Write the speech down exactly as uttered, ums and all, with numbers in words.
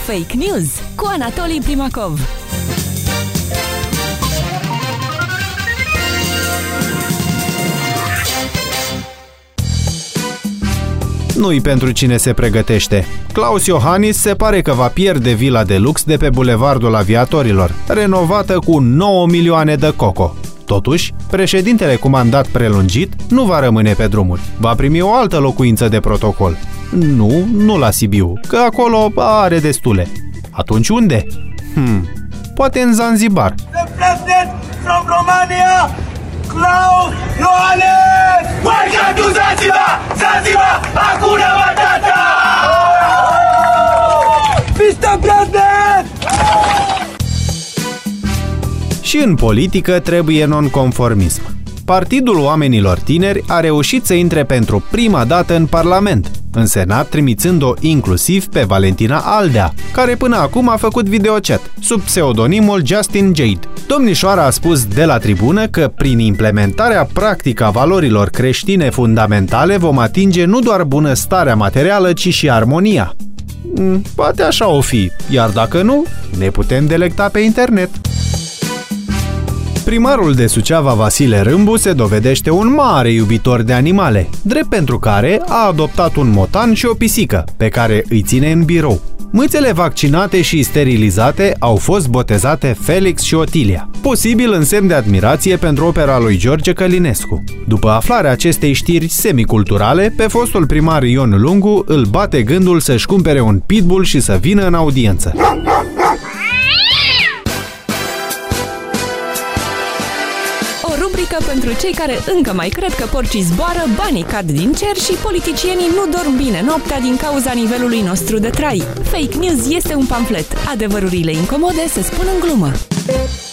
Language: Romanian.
Fake News cu Anatolii Primakov. Nu-i pentru cine se pregătește. Klaus Iohannis se pare că va pierde vila de lux de pe Bulevardul Aviatorilor, renovată cu nouă milioane de coco. Totuși, președintele cu mandat prelungit nu va rămâne pe drumuri. Va primi o altă locuință de protocol. Nu, nu la Sibiu, că acolo are destule. Atunci unde? Hmm, poate în Zanzibar. The president from Romania, Klaus Iohannis! Welcome to Zanzibar! Zanzibar! Hakuna Matata! mister President! Și în politică trebuie nonconformism. Partidul Oamenilor Tineri a reușit să intre pentru prima dată în Parlament, în Senat trimițând-o inclusiv pe Valentina Aldea, care până acum a făcut videochat, sub pseudonimul Justin Jade. Domnișoara a spus de la tribună că prin implementarea practică a valorilor creștine fundamentale vom atinge nu doar bunăstarea materială, ci și armonia. Poate așa o fi, iar dacă nu, ne putem delecta pe internet. Primarul de Suceava, Vasile Râmbu, se dovedește un mare iubitor de animale, drept pentru care a adoptat un motan și o pisică, pe care îi ține în birou. Mâțele vaccinate și sterilizate au fost botezate Felix și Otilia, posibil în semn de admirație pentru opera lui George Călinescu. După aflarea acestei știri semiculturale, pe fostul primar Ion Lungu îl bate gândul să-și cumpere un pitbull și să vină în audiență. Rubrică pentru cei care încă mai cred că porcii zboară, banii cad din cer și politicienii nu dorm bine noaptea din cauza nivelului nostru de trai. Fake News este un pamflet. Adevărurile incomode se spun în glumă.